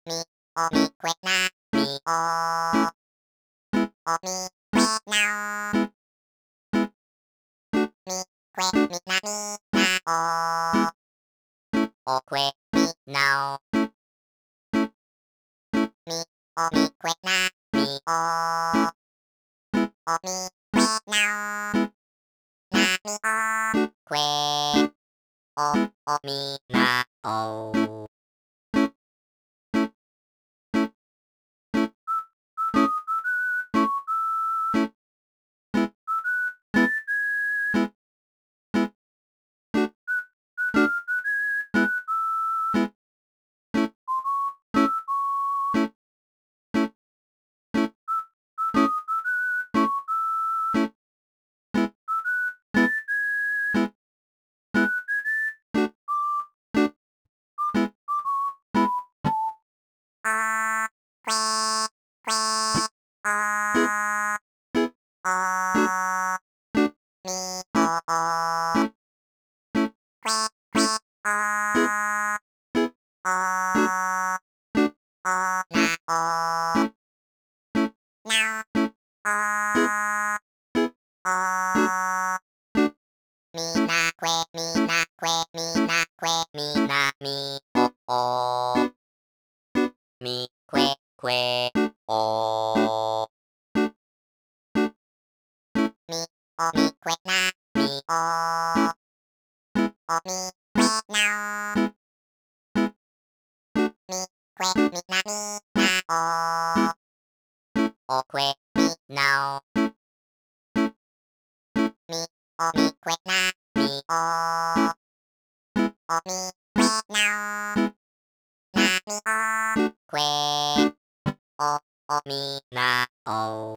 み、おみくえな、みおみくえなお、みくえみなみなおくえみなお、み、おみくえな、みおみくえなお、なみおくえ、おみなお。おくえくえおみおくえくえおなおみなくえみなくえみなくえみなみおみくえくえおみおみくえなみおみくえなおみくえみなみなおくえみなおみおみくえなみおみくえなおなみおくえおみなお